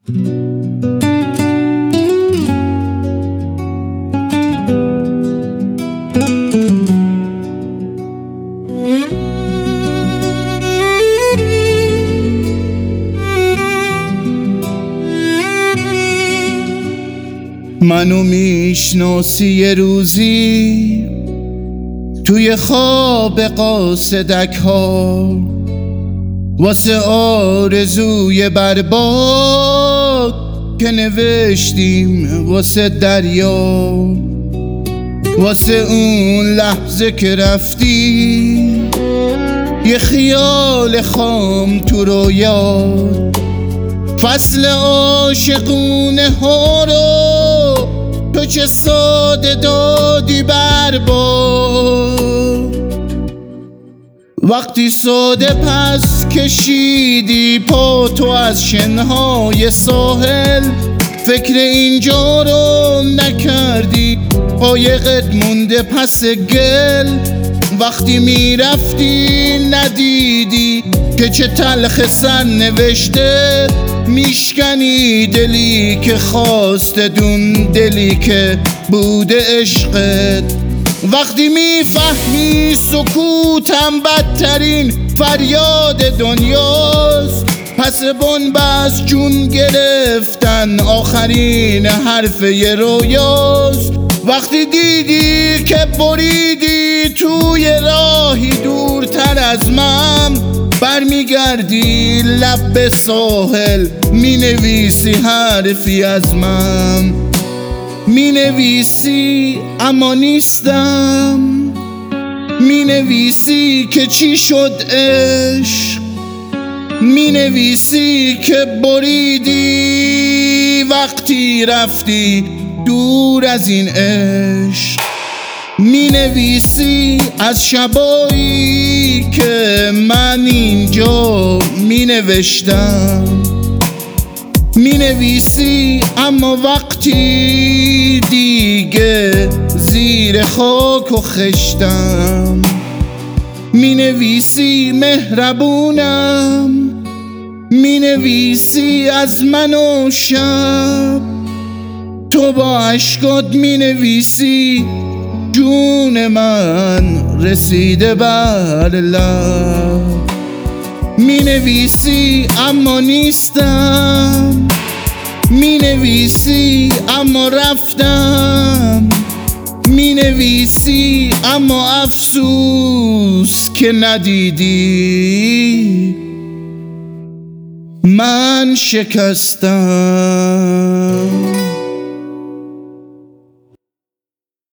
منو میشناسی یه روزی توی خواب قاصدک ها، واسه آرزوی برباد که نوشتیم واسه دریا، واسه اون لحظه که رفتی یه خیال خام تو رویا، فصل عاشقونه ها رو تو چه ساده دادی برباد. وقتی ساده پس کشیدی پا تو از شنهای ساحل، فکر اینجا رو نکردی قایقت مونده پس گل. وقتی میرفتی ندیدی که چه تلخ سر نوشته، میشکنی دلی که خواسته دون دلی که بوده عشقت. وقتی میفهمی سکوتم بدترین فریاد دنیاست، پس بنبست جون گرفتن آخرین حرف یه رویاست. وقتی دیدی که بریدی توی راهی دورتر از من، برمیگردی لب به ساحل مینویسی حرفی از من، مینویسی اما نیستم، مینویسی که چی شد عشق، مینویسی که بریدی وقتی رفتی دور از این عشق، مینویسی از شبایی که من اینجا مینوشتم، مینویسی اما وقتی دیگه زیر خاک و خشتم، مینویسی مهربونم، مینویسی از من و شب، تو با عشقات مینویسی جون من رسیده بر لب، مینویسی اما نیستم، مینویسی اما رفتم، مینویسی اما افسوس که ندیدی من شکستم.